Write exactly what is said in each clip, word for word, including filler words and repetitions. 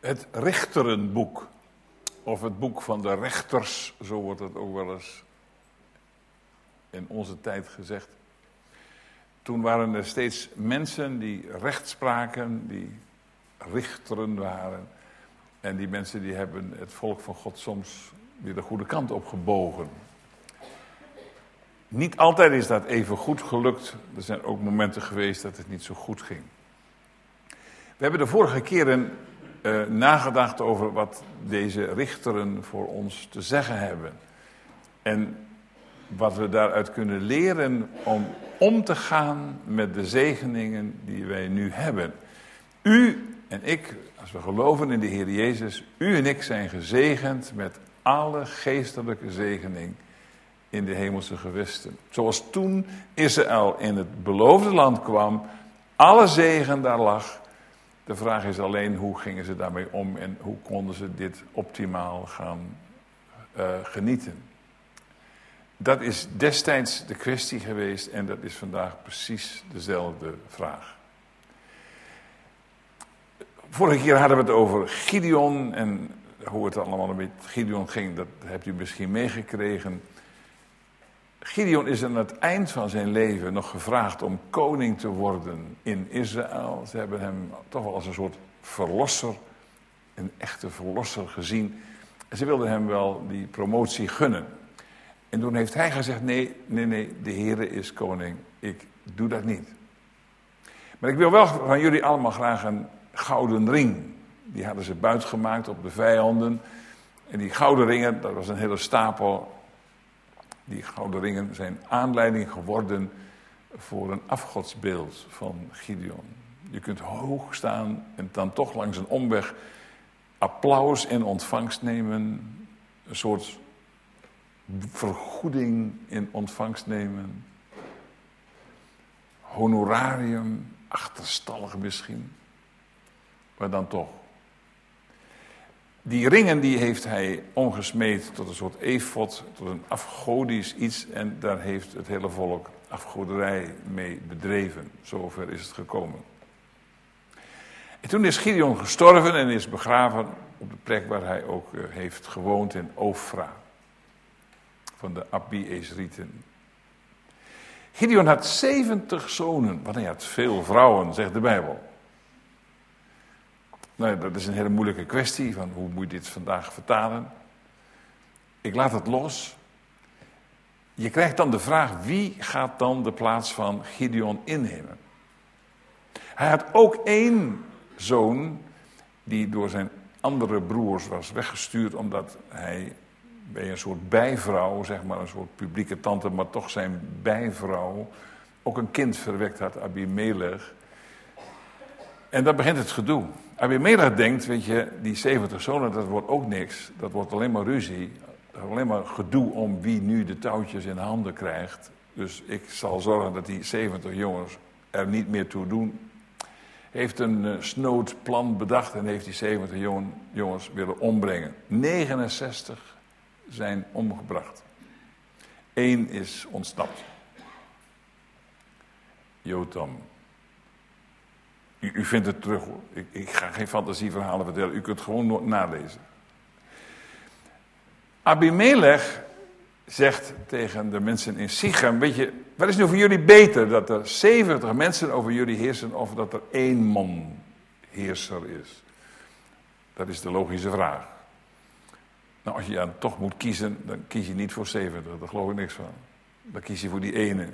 Het Richterenboek, of het boek van de rechters, zo wordt het ook wel eens in onze tijd gezegd. Toen waren er steeds mensen die recht spraken, die richteren waren. En die mensen die hebben het volk van God soms weer de goede kant op gebogen. Niet altijd is dat even goed gelukt. Er zijn ook momenten geweest dat het niet zo goed ging. We hebben de vorige keren uh, nagedacht over wat deze richteren voor ons te zeggen hebben. En wat we daaruit kunnen leren om om te gaan met de zegeningen die wij nu hebben. U en ik, als we geloven in de Heer Jezus, u en ik zijn gezegend met alle geestelijke zegening in de hemelse gewesten. Zoals toen Israël in het beloofde land kwam, alle zegen daar lag. De vraag is alleen, hoe gingen ze daarmee om en hoe konden ze dit optimaal gaan uh, genieten. Dat is destijds de kwestie geweest en dat is vandaag precies dezelfde vraag. Vorige keer hadden we het over Gideon en hoe het allemaal met Gideon ging, dat hebt u misschien meegekregen. Gideon is aan het eind van zijn leven nog gevraagd om koning te worden in Israël. Ze hebben hem toch wel als een soort verlosser, een echte verlosser gezien. En ze wilden hem wel die promotie gunnen. En toen heeft hij gezegd, nee, nee, nee, de Heere is koning. Ik doe dat niet. Maar ik wil wel van jullie allemaal graag een gouden ring. Die hadden ze buitgemaakt op de vijanden. En die gouden ringen, dat was een hele stapel. Die gouden ringen zijn aanleiding geworden voor een afgodsbeeld van Gideon. Je kunt hoog staan en dan toch langs een omweg applaus in ontvangst nemen. Een soort vergoeding in ontvangst nemen. Honorarium, achterstallig misschien. Maar dan toch. Die ringen die heeft hij omgesmeed tot een soort efod, tot een afgodisch iets. En daar heeft het hele volk afgoderij mee bedreven. Zover is het gekomen. En toen is Gideon gestorven en is begraven op de plek waar hij ook heeft gewoond in Ofra. Van de Abi-Ezrieten. Gideon had zeventig zonen, want hij had veel vrouwen, zegt de Bijbel. Nou, dat is een hele moeilijke kwestie, van hoe moet je dit vandaag vertalen? Ik laat het los. Je krijgt dan de vraag, wie gaat dan de plaats van Gideon innemen? Hij had ook één zoon, die door zijn andere broers was weggestuurd, omdat hij bij een soort bijvrouw, zeg maar een soort publieke tante, maar toch zijn bijvrouw, ook een kind verwekt had, Abimelech. En dan begint het gedoe. Abimelech denkt, weet je, die zeventig zonen, dat wordt ook niks. Dat wordt alleen maar ruzie. Dat wordt alleen maar gedoe om wie nu de touwtjes in handen krijgt. Dus ik zal zorgen dat die zeventig jongens er niet meer toe doen. Heeft een uh, snood plan bedacht en heeft die zeventig jong, jongens willen ombrengen. negenenzestig zijn omgebracht. Eén is ontsnapt. Jotam. U, u vindt het terug hoor. Ik, ik ga geen fantasieverhalen vertellen. U kunt gewoon nalezen. Abimelech zegt tegen de mensen in Sichem, weet je, wat is nu voor jullie beter? Dat er zeventig mensen over jullie heersen of dat er één man heerser is? Dat is de logische vraag. Nou, als je dan toch moet kiezen, dan kies je niet voor zeventig. Daar geloof ik niks van. Dan kies je voor die ene.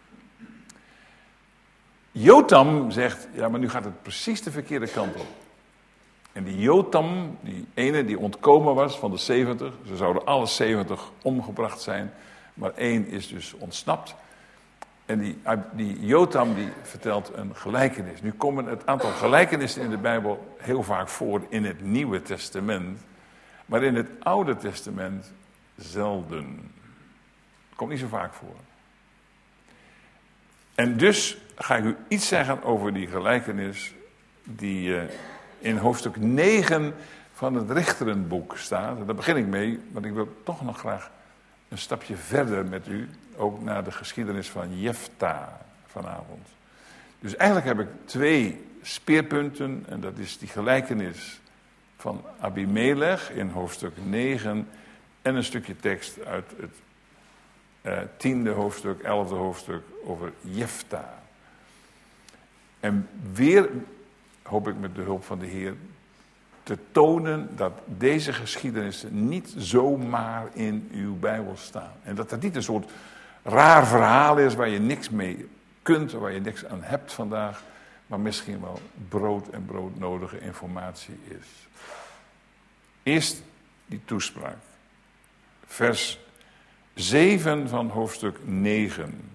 Jotam zegt, ja, maar nu gaat het precies de verkeerde kant op. En die Jotam, die ene die ontkomen was van de zeventig, ze zouden alle zeventig omgebracht zijn, maar één is dus ontsnapt. En die, die Jotam die vertelt een gelijkenis. Nu komen het aantal gelijkenissen in de Bijbel heel vaak voor in het Nieuwe Testament, maar in het Oude Testament zelden. Komt niet zo vaak voor. En dus ga ik u iets zeggen over die gelijkenis die uh, in hoofdstuk negen van het Richterenboek staat. En daar begin ik mee, want ik wil toch nog graag een stapje verder met u, ook naar de geschiedenis van Jefta vanavond. Dus eigenlijk heb ik twee speerpunten en dat is die gelijkenis van Abimelech in hoofdstuk negen en een stukje tekst uit het uh, tiende hoofdstuk, elfde hoofdstuk over Jefta. En weer hoop ik met de hulp van de Heer te tonen dat deze geschiedenissen niet zomaar in uw Bijbel staan. En dat het niet een soort raar verhaal is waar je niks mee kunt, waar je niks aan hebt vandaag, maar misschien wel brood en broodnodige informatie is. Eerst die toespraak. Vers zeven van hoofdstuk negen.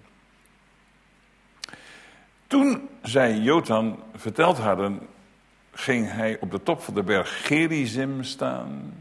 Toen zij Jotam verteld hadden, ging hij op de top van de berg Gerizim staan.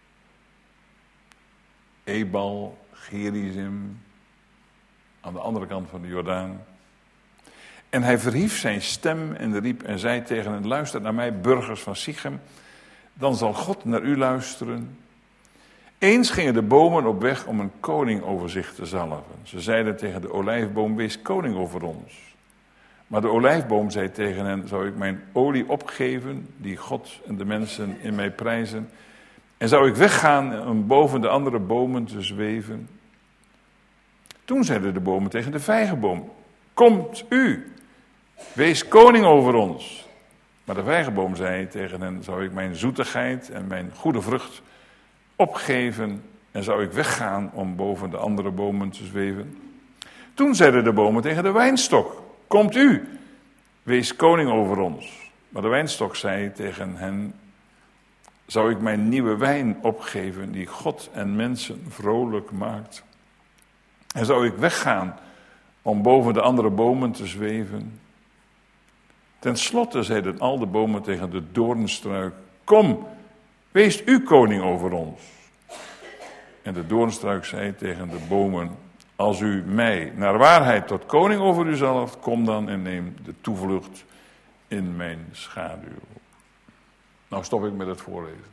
Ebal, Gerizim, aan de andere kant van de Jordaan. En hij verhief zijn stem en riep en zei tegen hen: luister naar mij, burgers van Sichem, dan zal God naar u luisteren. Eens gingen de bomen op weg om een koning over zich te zalven. Ze zeiden tegen de olijfboom: wees koning over ons. Maar de olijfboom zei tegen hen: zou ik mijn olie opgeven, die God en de mensen in mij prijzen? En zou ik weggaan om boven de andere bomen te zweven? Toen zeiden de bomen tegen de vijgenboom: komt u, wees koning over ons. Maar de vijgenboom zei tegen hen: zou ik mijn zoetigheid en mijn goede vrucht opgeven en zou ik weggaan om boven de andere bomen te zweven? Toen zeiden de bomen tegen de wijnstok: komt u, wees koning over ons. Maar de wijnstok zei tegen hen: zou ik mijn nieuwe wijn opgeven die God en mensen vrolijk maakt? En zou ik weggaan om boven de andere bomen te zweven? Ten slotte zeiden al de bomen tegen de doornstruik: kom, wees u koning over ons. En de doornstruik zei tegen de bomen: als u mij naar waarheid tot koning over u zalft, kom dan en neem de toevlucht in mijn schaduw. Nou stop ik met het voorlezen.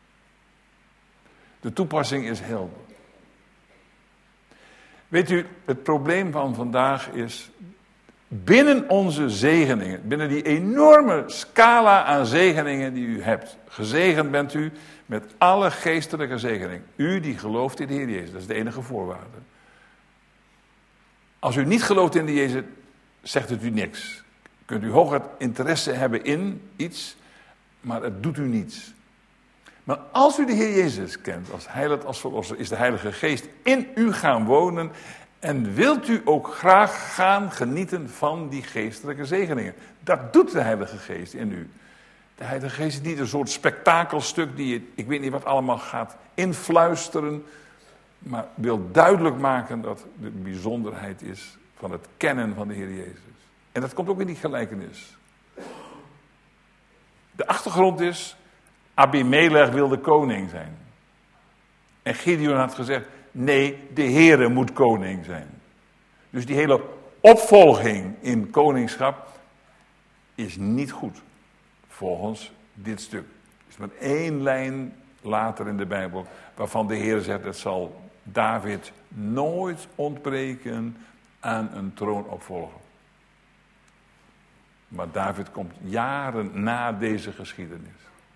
De toepassing is helder. Weet u, het probleem van vandaag is, binnen onze zegeningen, binnen die enorme scala aan zegeningen die u hebt, gezegend bent u met alle geestelijke zegeningen. U die gelooft in de Heer Jezus, dat is de enige voorwaarde. Als u niet gelooft in de Jezus, zegt het u niks. Kunt u hooguit interesse hebben in iets, maar het doet u niets. Maar als u de Heer Jezus kent als heiland, als verlosser, is de Heilige Geest in u gaan wonen en wilt u ook graag gaan genieten van die geestelijke zegeningen. Dat doet de Heilige Geest in u. De Heilige Geest is niet een soort spektakelstuk die je, ik weet niet wat allemaal gaat influisteren, maar wil duidelijk maken dat de bijzonderheid is van het kennen van de Heer Jezus. En dat komt ook in die gelijkenis. De achtergrond is, Abimelech wilde koning zijn. En Gideon had gezegd: nee, de Heere moet koning zijn. Dus die hele opvolging in koningschap is niet goed. Volgens dit stuk. Er is maar één lijn later in de Bijbel waarvan de Heer zegt: het zal David nooit ontbreken aan een troonopvolger. Maar David komt jaren na deze geschiedenis.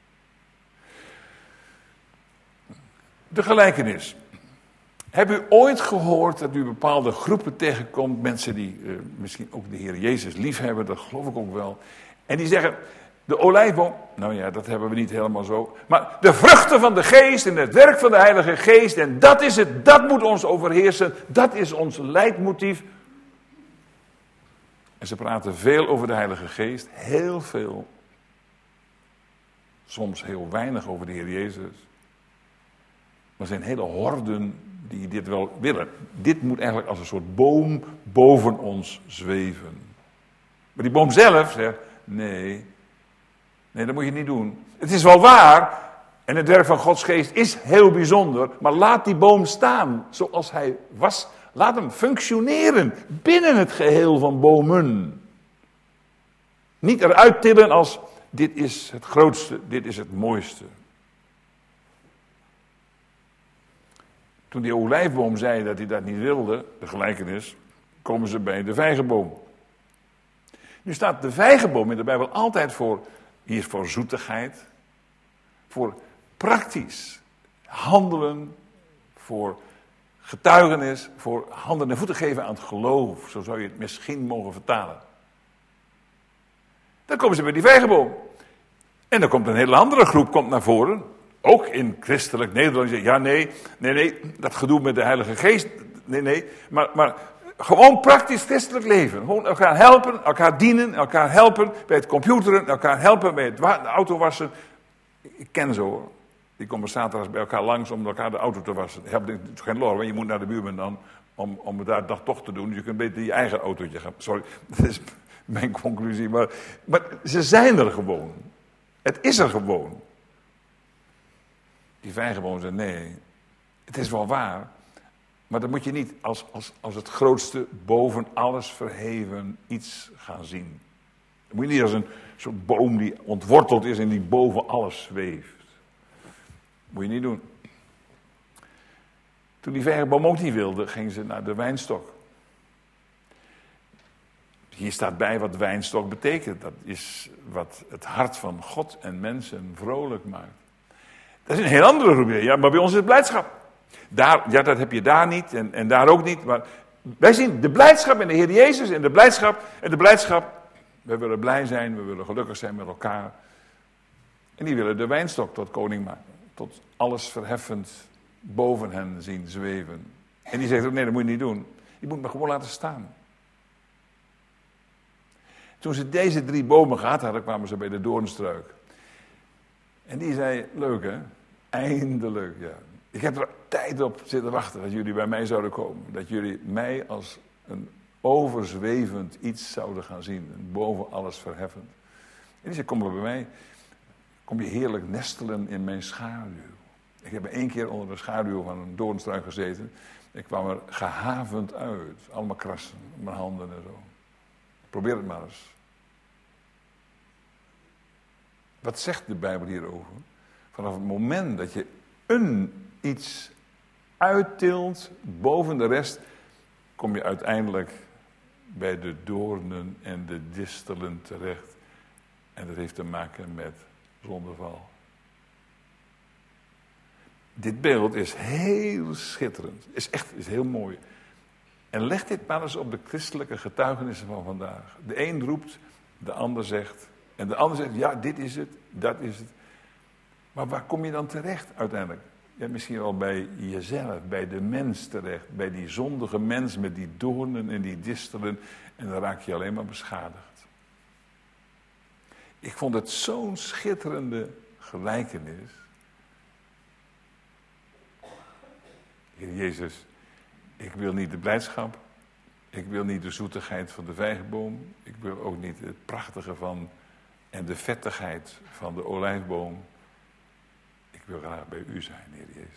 De gelijkenis. Heb u ooit gehoord dat u bepaalde groepen tegenkomt, mensen die uh, misschien ook de Heer Jezus lief hebben, dat geloof ik ook wel. En die zeggen: de olijfboom, nou ja, dat hebben we niet helemaal zo. Maar de vruchten van de geest en het werk van de Heilige Geest, en dat is het, dat moet ons overheersen, dat is ons leidmotief. En ze praten veel over de Heilige Geest, heel veel. Soms heel weinig over de Heer Jezus. Maar er zijn hele horden die dit wel willen. Dit moet eigenlijk als een soort boom boven ons zweven. Maar die boom zelf zegt: nee, nee, dat moet je niet doen. Het is wel waar, en het werk van Gods Geest is heel bijzonder, maar laat die boom staan zoals hij was. Laat hem functioneren binnen het geheel van bomen. Niet eruit tillen als: dit is het grootste, dit is het mooiste. Toen die olijfboom zei dat hij dat niet wilde, de gelijkenis, komen ze bij de vijgenboom. Nu staat de vijgenboom in de Bijbel altijd voor, hier voor zoetigheid, voor praktisch handelen, voor getuigenis, voor handen en voeten geven aan het geloof. Zo zou je het misschien mogen vertalen. Dan komen ze bij die vijgenboom. En dan komt een hele andere groep komt naar voren. Ook in christelijk Nederland. Die zegt, ja, nee, nee, nee, dat gedoe met de Heilige Geest. Nee, nee. Maar, maar gewoon praktisch christelijk leven. Gewoon elkaar helpen, elkaar dienen, elkaar helpen bij het computeren, elkaar helpen bij het wa- de auto wassen. Ik ken ze hoor. Die komen zaterdags bij elkaar langs om elkaar de auto te wassen. Je hebt geen lor, want je moet naar de buurman dan om, om het daar dag toch te doen. Dus je kunt beter je eigen autootje gaan. Sorry, dat is mijn conclusie. Maar, maar ze zijn er gewoon. Het is er gewoon. Die vijgenboom zei nee, het is wel waar. Maar dan moet je niet als, als, als het grootste boven alles verheven iets gaan zien. Dan moet je niet als een soort boom die ontworteld is en die boven alles zweeft. Dat moet je niet doen. Toen die vijgenboom ook niet wilde, ging ze naar de wijnstok. Hier staat bij wat wijnstok betekent. Dat is wat het hart van God en mensen vrolijk maakt. Dat is een heel andere groep. Ja, maar bij ons is het blijdschap. Daar, ja, dat heb je daar niet en, en daar ook niet. Maar wij zien de blijdschap in de Heer Jezus en de blijdschap. En de blijdschap, we willen blij zijn, we willen gelukkig zijn met elkaar. En die willen de wijnstok tot koning maken. Tot alles verheffend boven hen zien zweven. En die zegt ook, nee, dat moet je niet doen. Je moet me gewoon laten staan. Toen ze deze drie bomen gehad hadden, kwamen ze bij de doornstruik. En die zei, leuk hè, eindelijk ja. Ik heb er tijd op zitten wachten dat jullie bij mij zouden komen. Dat jullie mij als een overzwevend iets zouden gaan zien. Boven alles verheffend. En die zei, kom maar bij mij. Kom je heerlijk nestelen in mijn schaduw. Ik heb één keer onder de schaduw van een doornstruik gezeten. Ik kwam er gehavend uit. Allemaal krassen op mijn handen en zo. Probeer het maar eens. Wat zegt de Bijbel hierover? Vanaf het moment dat je een iets uittilt boven de rest, kom je uiteindelijk bij de doornen en de distelen terecht. En dat heeft te maken met zondeval. Dit beeld is heel schitterend. Is echt is heel mooi. En leg dit maar eens op de christelijke getuigenissen van vandaag. De een roept, de ander zegt. En de ander zegt, ja, dit is het, dat is het. Maar waar kom je dan terecht uiteindelijk? Ja, misschien wel bij jezelf, bij de mens terecht. Bij die zondige mens met die doornen en die distelen. En dan raak je alleen maar beschadigd. Ik vond het zo'n schitterende gelijkenis. Heer Jezus, ik wil niet de blijdschap. Ik wil niet de zoetigheid van de vijgenboom. Ik wil ook niet het prachtige van en de vettigheid van de olijfboom. Ik wil graag bij u zijn, Heer Jezus.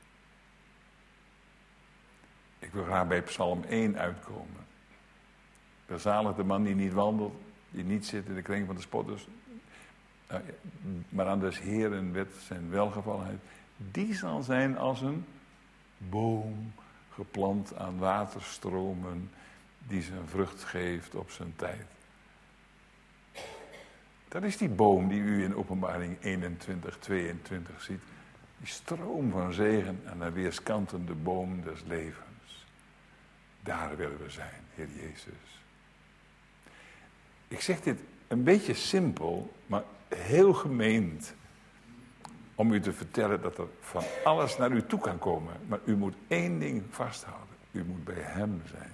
Ik wil graag bij Psalm één uitkomen. Welzalig de man die niet wandelt, die niet zit in de kring van de spotters, maar aan des Heeren wet zijn welgevallenheid. Die zal zijn als een boom geplant aan waterstromen die zijn vrucht geeft op zijn tijd. Dat is die boom die u in Openbaring eenentwintig, tweeëntwintig ziet. Die stroom van zegen aan de weerskanten de boom des levens. Daar willen we zijn, Heer Jezus. Ik zeg dit een beetje simpel, maar heel gemeend. Om u te vertellen dat er van alles naar u toe kan komen. Maar u moet één ding vasthouden. U moet bij hem zijn.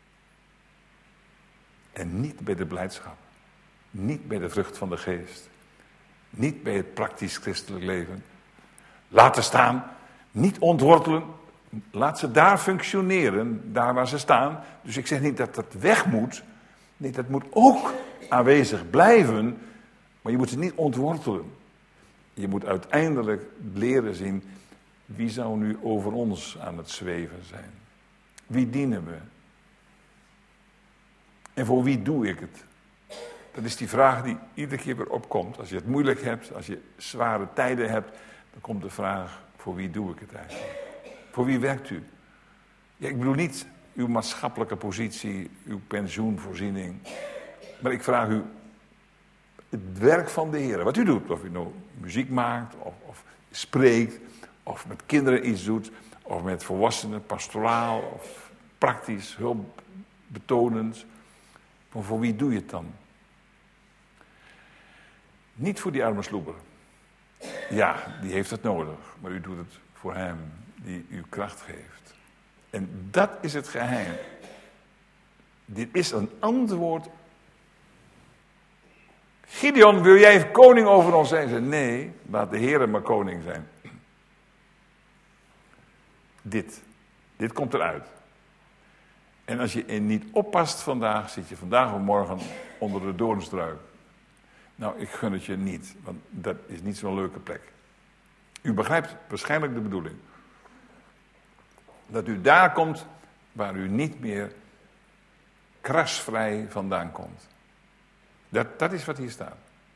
En niet bij de blijdschap. Niet bij de vrucht van de geest. Niet bij het praktisch christelijk leven. Laten staan. Niet ontwortelen. Laat ze daar functioneren. Daar waar ze staan. Dus ik zeg niet dat dat weg moet. Nee, dat moet ook aanwezig blijven. Maar je moet ze niet ontwortelen. Je moet uiteindelijk leren zien. Wie zou nu over ons aan het zweven zijn? Wie dienen we? En voor wie doe ik het? Dat is die vraag die iedere keer weer opkomt. Als je het moeilijk hebt, als je zware tijden hebt, dan komt de vraag, voor wie doe ik het eigenlijk? Voor wie werkt u? Ja, ik bedoel niet uw maatschappelijke positie, uw pensioenvoorziening. Maar ik vraag u, het werk van de Heer. Wat u doet, of u nou muziek maakt, of, of spreekt, of met kinderen iets doet, of met volwassenen, pastoraal, of praktisch, hulpbetonend. Maar voor wie doe je het dan? Niet voor die arme sloeber. Ja, die heeft het nodig, maar u doet het voor hem die u kracht geeft. En dat is het geheim. Dit is een antwoord. Gideon, wil jij koning over ons zijn? Zei, nee, laat de Heer maar koning zijn. Dit. Dit komt eruit. En als je er niet oppast vandaag, zit je vandaag of morgen onder de doornstruik. Nou, ik gun het je niet, want dat is niet zo'n leuke plek. U begrijpt waarschijnlijk de bedoeling. Dat u daar komt waar u niet meer krasvrij vandaan komt. Dat, dat is wat hier staat.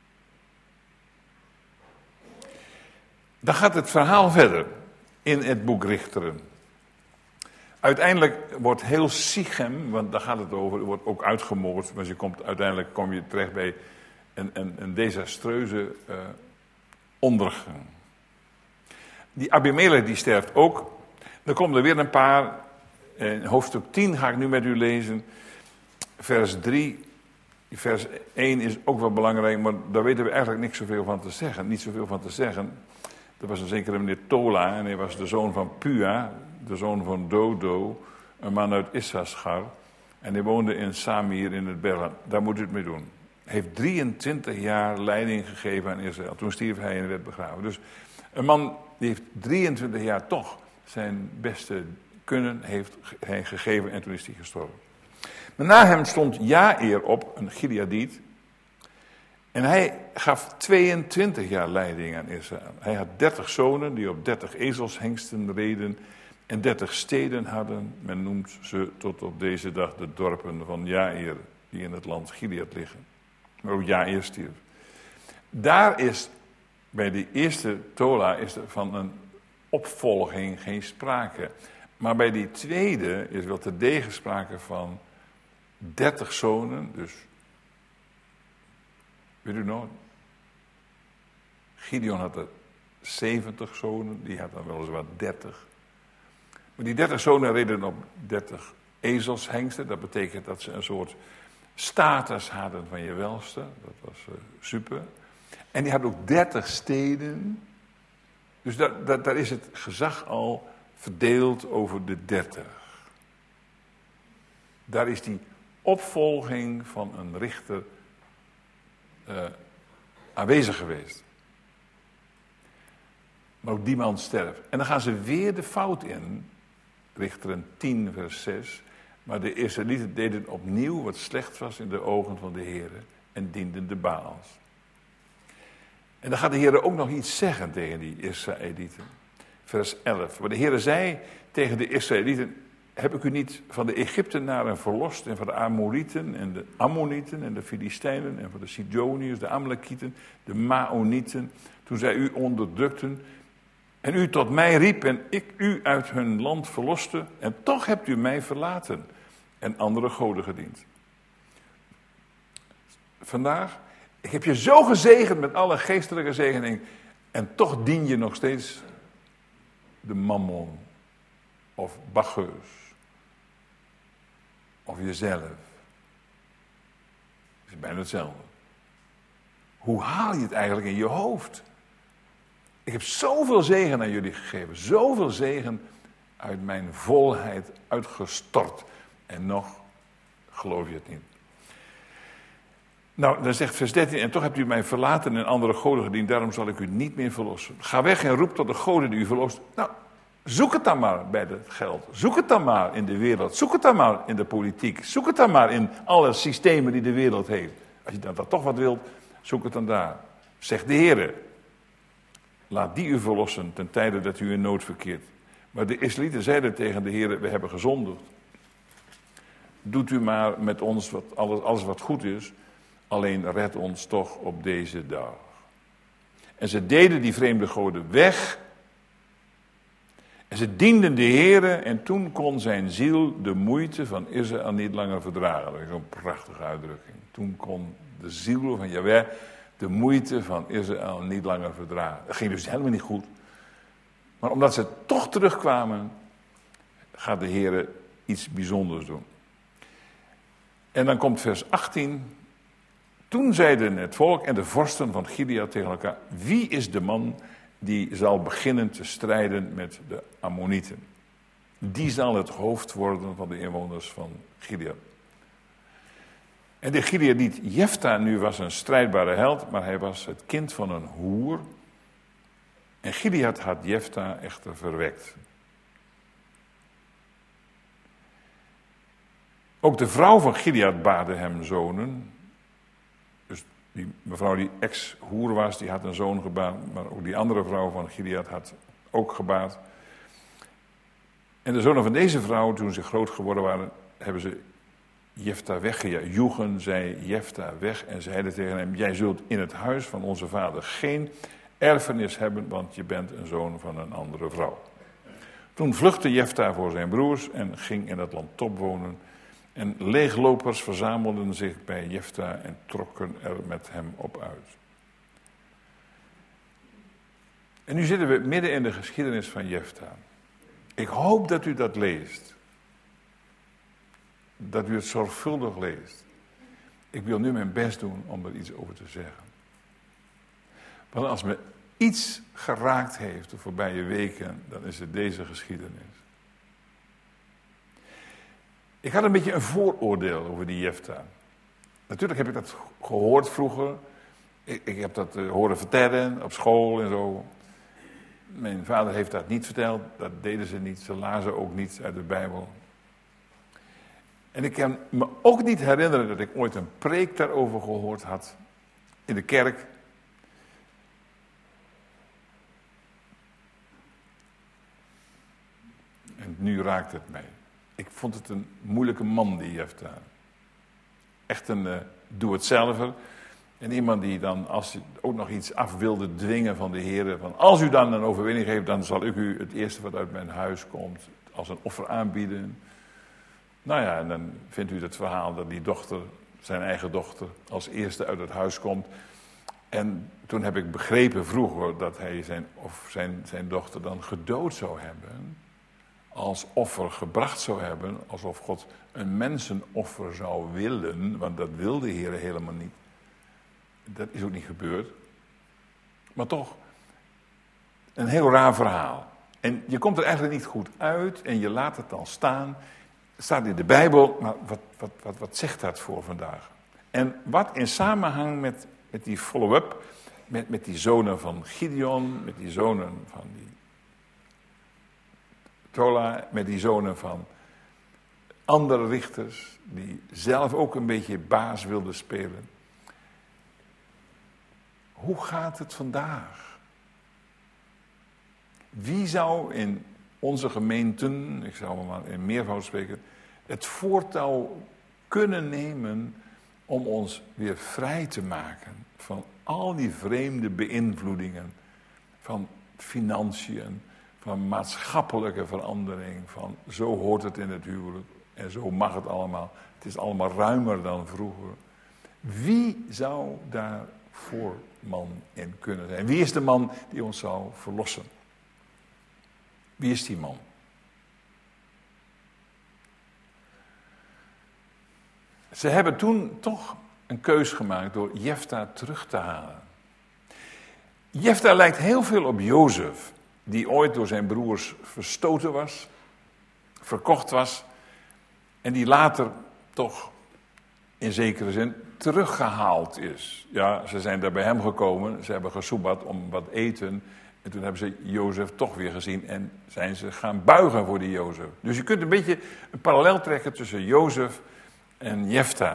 Dan gaat het verhaal verder in het boek Richteren. Uiteindelijk wordt heel Sichem, want daar gaat het over, wordt ook uitgemoord. Maar je komt, uiteindelijk kom je terecht bij een, een, een desastreuze uh, ondergang. Die Abimelech die sterft ook. Dan komen er weer een paar. In hoofdstuk tien ga ik nu met u lezen. Vers drie. Vers één is ook wel belangrijk, maar daar weten we eigenlijk niks zoveel van te zeggen. Niet zoveel van te zeggen. Er was een zekere meneer Tola en hij was de zoon van Pua, de zoon van Dodo, een man uit Issachar. En hij woonde in Samir in het Berland. Daar moet u het mee doen. Hij heeft drieëntwintig jaar leiding gegeven aan Israël. Toen stierf hij en werd begraven. Dus een man die heeft drieëntwintig jaar toch zijn beste kunnen heeft hij gegeven en toen is hij gestorven. Maar na hem stond Jair op, een Gileadiet. En hij gaf tweeëntwintig jaar leiding aan Israël. Hij had dertig zonen die op dertig ezelshengsten reden en dertig steden hadden. Men noemt ze tot op deze dag de dorpen van Jair, die in het land Gilead liggen. Maar ook Jair stierf. Daar is, bij de eerste Tola, is er van een opvolging geen sprake. Maar bij die tweede is wel terdege sprake van dertig zonen, dus, weet u nog, Gideon had er zeventig zonen, die had dan weliswaar dertig. Maar die dertig zonen reden op dertig ezelshengsten, dat betekent dat ze een soort status hadden van je welste, dat was uh, super. En die hadden ook dertig steden, dus dat, dat, daar is het gezag al verdeeld over de dertig. Daar is die opvolging van een richter uh, aanwezig geweest. Maar ook die man sterft. En dan gaan ze weer de fout in. Richteren tien vers zes. Maar de Israëlieten deden opnieuw wat slecht was in de ogen van de Heer. En dienden de Baals. En dan gaat de Heer ook nog iets zeggen tegen die Israëlieten. Vers elf. Maar de Heer zei tegen de Israëlieten: heb ik u niet van de Egyptenaren verlost en van de Amorieten en de Ammonieten en de Filistijnen en van de Sidoniërs, de Amalekieten, de Maonieten, toen zij u onderdrukten en u tot mij riep en ik u uit hun land verloste en toch hebt u mij verlaten en andere goden gediend. Vandaag, ik heb je zo gezegend met alle geestelijke zegening en toch dien je nog steeds de mammon of Bacchus. Of jezelf. Het is bijna hetzelfde. Hoe haal je het eigenlijk in je hoofd? Ik heb zoveel zegen aan jullie gegeven. Zoveel zegen uit mijn volheid uitgestort. En nog geloof je het niet. Nou, dan zegt vers dertien, en toch hebt u mij verlaten en andere goden gediend. Daarom zal ik u niet meer verlossen. Ga weg en roep tot de goden die u verlost. Nou, zoek het dan maar bij het geld. Zoek het dan maar in de wereld. Zoek het dan maar in de politiek. Zoek het dan maar in alle systemen die de wereld heeft. Als je dan dat toch wat wilt, zoek het dan daar. Zegt de Heer: laat die u verlossen ten tijde dat u in nood verkeert. Maar de Israëlieten zeiden tegen de Heer: we hebben gezondigd. Doet u maar met ons wat, alles, alles wat goed is. Alleen red ons toch op deze dag. En ze deden die vreemde goden weg. En ze dienden de Heere en toen kon zijn ziel de moeite van Israël niet langer verdragen. Dat is zo'n prachtige uitdrukking. Toen kon de ziel van Jahweh de moeite van Israël niet langer verdragen. Dat ging dus helemaal niet goed. Maar omdat ze toch terugkwamen, gaat de Heer iets bijzonders doen. En dan komt vers achttien. Toen zeiden het volk en de vorsten van Gilead tegen elkaar: wie is de man die zal beginnen te strijden met de Ammonieten? Die zal het hoofd worden van de inwoners van Gilead. En de Gileadiet Jefta nu was een strijdbare held, maar hij was het kind van een hoer. En Gilead had Jefta echter verwekt. Ook de vrouw van Gilead baarde hem zonen. Dus die mevrouw die ex-hoer was, die had een zoon gebaard. Maar ook die andere vrouw van Gilead had ook gebaard. En de zonen van deze vrouw, toen ze groot geworden waren, hebben ze Jefta weggejaagd. Joegen zij Jefta weg en zeiden tegen hem: jij zult in het huis van onze vader geen erfenis hebben, want je bent een zoon van een andere vrouw. Toen vluchtte Jefta voor zijn broers en ging in het land Top wonen. En leeglopers verzamelden zich bij Jefta en trokken er met hem op uit. En nu zitten we midden in de geschiedenis van Jefta. Ik hoop dat u dat leest. Dat u het zorgvuldig leest. Ik wil nu mijn best doen om er iets over te zeggen. Want als me iets geraakt heeft de voorbije weken, dan is het deze geschiedenis. Ik had een beetje een vooroordeel over die Jefta. Natuurlijk heb ik dat gehoord vroeger. Ik, ik heb dat uh, horen vertellen op school en zo. Mijn vader heeft dat niet verteld. Dat deden ze niet. Ze lazen ook niet uit de Bijbel. En ik kan me ook niet herinneren dat ik ooit een preek daarover gehoord had. In de kerk. En nu raakt het mij. Ik vond het een moeilijke man, die Jefta. Echt een uh, doe-het-zelver. En iemand die dan, als hij ook nog iets af wilde dwingen van de Heer, van als u dan een overwinning geeft, dan zal ik u het eerste wat uit mijn huis komt als een offer aanbieden. Nou ja, en dan vindt u het verhaal dat die dochter, zijn eigen dochter, als eerste uit het huis komt. En toen heb ik begrepen vroeger dat hij zijn, of zijn, zijn dochter dan gedood zou hebben. Als offer gebracht zou hebben, alsof God een mensenoffer zou willen, want dat wil de Heer helemaal niet. Dat is ook niet gebeurd. Maar toch, een heel raar verhaal. En je komt er eigenlijk niet goed uit en je laat het dan staan. Het staat in de Bijbel, maar wat, wat, wat, wat zegt dat voor vandaag? En wat in samenhang met, met die follow-up, met, met die zonen van Gideon, met die zonen van die Tola, met die zonen van andere richters, die zelf ook een beetje baas wilden spelen. Hoe gaat het vandaag? Wie zou in onze gemeenten, ik zou maar in meervoud spreken, het voortouw kunnen nemen om ons weer vrij te maken van al die vreemde beïnvloedingen van financiën, van maatschappelijke verandering, van zo hoort het in het huwelijk en zo mag het allemaal. Het is allemaal ruimer dan vroeger. Wie zou daar voorman in kunnen zijn? Wie is de man die ons zou verlossen? Wie is die man? Ze hebben toen toch een keus gemaakt door Jefta terug te halen. Jefta lijkt heel veel op Jozef, die ooit door zijn broers verstoten was, verkocht was, en die later toch in zekere zin teruggehaald is. Ja, ze zijn daar bij hem gekomen, ze hebben gesoebat om wat eten, en toen hebben ze Jozef toch weer gezien en zijn ze gaan buigen voor die Jozef. Dus je kunt een beetje een parallel trekken tussen Jozef en Jefta.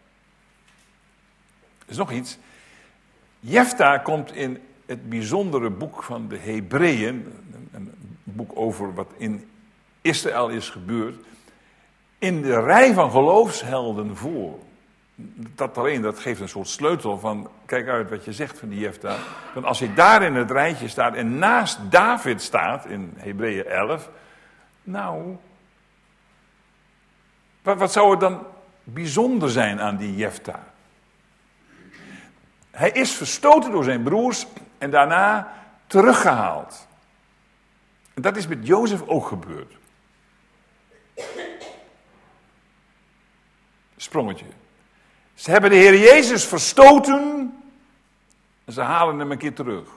Er is nog iets. Jefta komt in het bijzondere boek van de Hebreeën, een boek over wat in Israël is gebeurd, in de rij van geloofshelden voor. Dat alleen, dat geeft een soort sleutel van, kijk uit wat je zegt van die Jefta. Want als hij daar in het rijtje staat en naast David staat, in Hebreeën elf, nou, wat, wat zou er dan bijzonder zijn aan die Jefta? Hij is verstoten door zijn broers en daarna teruggehaald. En dat is met Jozef ook gebeurd. Sprongetje. Ze hebben de Heer Jezus verstoten en ze halen hem een keer terug.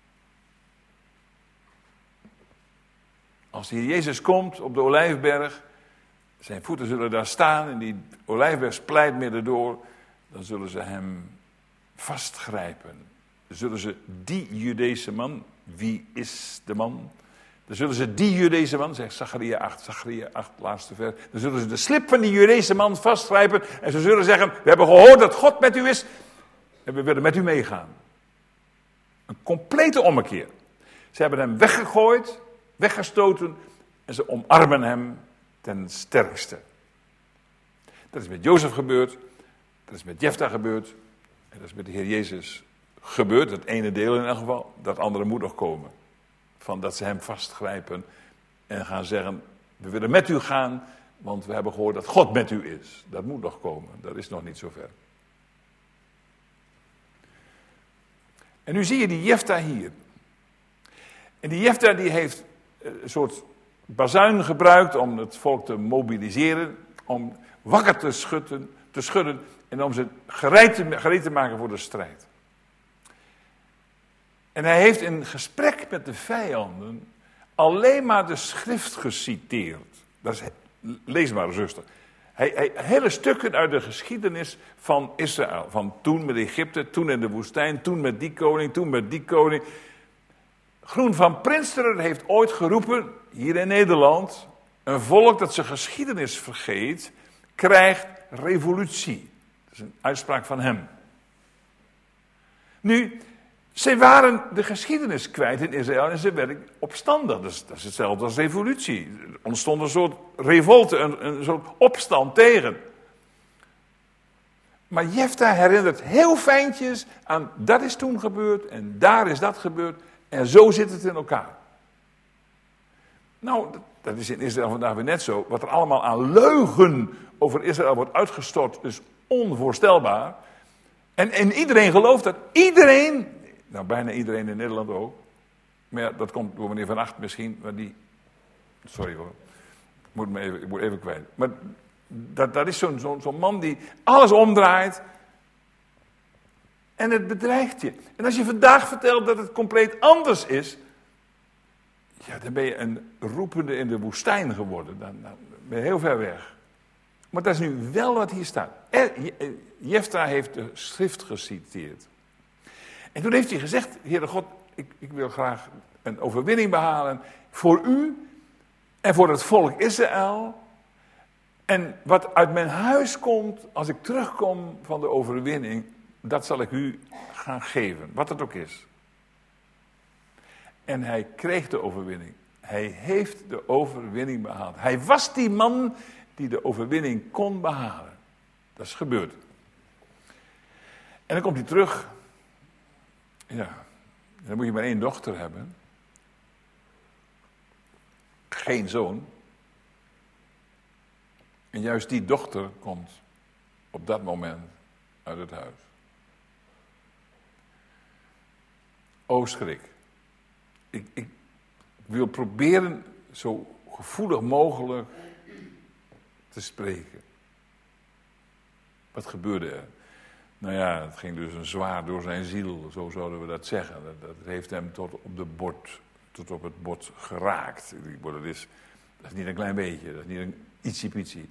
Als de Heer Jezus komt op de Olijfberg, zijn voeten zullen daar staan en die Olijfberg splijt midden door, dan zullen ze hem vastgrijpen. Dan zullen ze die Judeese man, wie is de man? Dan zullen ze die Judeese man, zegt Zacharia acht, Zacharia acht, laatste vers. Dan zullen ze de slip van die Judeese man vastgrijpen en ze zullen zeggen, we hebben gehoord dat God met u is en we willen met u meegaan. Een complete ommekeer. Ze hebben hem weggegooid, weggestoten en ze omarmen hem ten sterkste. Dat is met Jozef gebeurd, dat is met Jefta gebeurd en dat is met de Heer Jezus gebeurd. Dat ene deel in elk geval, dat andere moet nog komen. Van dat ze hem vastgrijpen en gaan zeggen, we willen met u gaan, want we hebben gehoord dat God met u is. Dat moet nog komen, dat is nog niet zover. En nu zie je die Jefta hier. En die Jefta die heeft een soort bazuin gebruikt om het volk te mobiliseren, om wakker te schudden, te schudden en om ze gereed te, gereed te maken voor de strijd. En hij heeft in gesprek met de vijanden alleen maar de schrift geciteerd. Dat is, lees maar, zuster. Hij, hij, hele stukken uit de geschiedenis van Israël. Van toen met Egypte, toen in de woestijn, toen met die koning, toen met die koning. Groen van Prinsterer heeft ooit geroepen, hier in Nederland, een volk dat zijn geschiedenis vergeet, krijgt revolutie. Dat is een uitspraak van hem. Nu, zij waren de geschiedenis kwijt in Israël en ze werden opstandig. Dus dat is hetzelfde als revolutie. Er ontstond een soort revolte, een, een soort opstand tegen. Maar Jefta herinnert heel fijntjes aan dat is toen gebeurd en daar is dat gebeurd. En zo zit het in elkaar. Nou, dat is in Israël vandaag weer net zo. Wat er allemaal aan leugen over Israël wordt uitgestort is onvoorstelbaar. En, en iedereen gelooft dat. Iedereen, nou bijna iedereen in Nederland ook. Maar ja, dat komt door meneer Van Acht misschien. Maar die, sorry hoor, ik moet, me even, ik moet even kwijt. Maar dat, dat is zo'n zo'n zo'n man die alles omdraait. En het bedreigt je. En als je vandaag vertelt dat het compleet anders is, ja, dan ben je een roepende in de woestijn geworden. Dan, dan ben je heel ver weg. Maar dat is nu wel wat hier staat. Jefta heeft de schrift geciteerd. En toen heeft hij gezegd, Heere God, ik, ik wil graag een overwinning behalen voor u en voor het volk Israël. En wat uit mijn huis komt, als ik terugkom van de overwinning, dat zal ik u gaan geven, wat het ook is. En hij kreeg de overwinning. Hij heeft de overwinning behaald. Hij was die man die de overwinning kon behalen. Dat is gebeurd. En dan komt hij terug. Ja, dan moet je maar één dochter hebben. Geen zoon. En juist die dochter komt op dat moment uit het huis. O schrik. Ik, ik wil proberen zo gevoelig mogelijk te spreken. Wat gebeurde er? Nou ja, het ging dus een zwaar door zijn ziel, zo zouden we dat zeggen. Dat, dat heeft hem tot op, de bord, tot op het bord geraakt. Dat is, dat is niet een klein beetje, dat is niet een ietsiepietsie.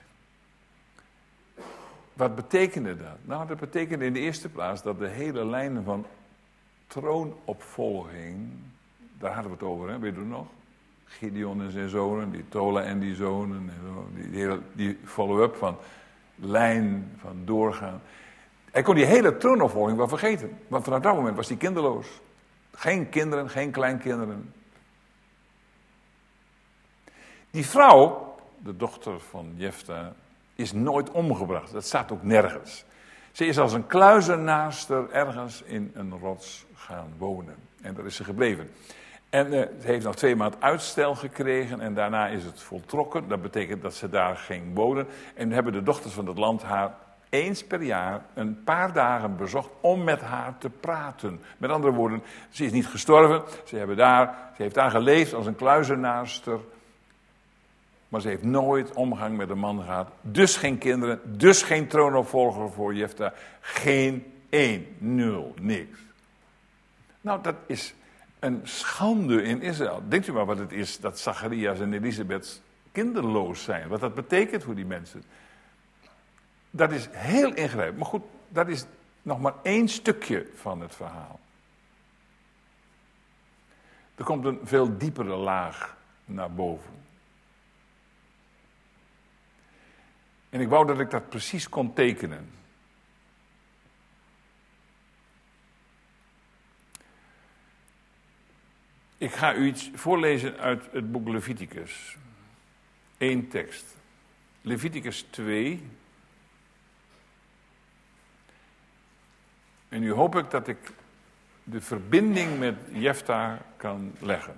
Wat betekende dat? Nou, dat betekende in de eerste plaats dat de hele lijn van troonopvolging, daar hadden we het over, hè? Weet je het nog? Gideon en zijn zonen, die Tola en die zonen, die, die, die follow-up van lijn, van doorgaan. Hij kon die hele troonopvolging wel vergeten, want vanaf dat moment was hij kinderloos. Geen kinderen, geen kleinkinderen. Die vrouw, de dochter van Jefta, is nooit omgebracht. Dat staat ook nergens. Ze is als een kluizenaarster ergens in een rots gaan wonen. En daar is ze gebleven. En uh, ze heeft nog twee maanden uitstel gekregen en daarna is het voltrokken. Dat betekent dat ze daar ging wonen. En hebben de dochters van het land haar eens per jaar een paar dagen bezocht om met haar te praten. Met andere woorden, ze is niet gestorven, ze, hebben daar, ze heeft daar geleefd als een kluizenaarster. Maar ze heeft nooit omgang met een man gehad. Dus geen kinderen, dus geen troonopvolger voor Jefta. Geen één, nul, niks. Nou, dat is een schande in Israël. Denkt u maar wat het is dat Zacharias en Elisabeth kinderloos zijn. Wat dat betekent voor die mensen. Dat is heel ingrijpend. Maar goed, dat is nog maar één stukje van het verhaal. Er komt een veel diepere laag naar boven. En ik wou dat ik dat precies kon tekenen. Ik ga u iets voorlezen uit het boek Leviticus. Eén tekst. Leviticus twee. En nu hoop ik dat ik de verbinding met Jefta kan leggen.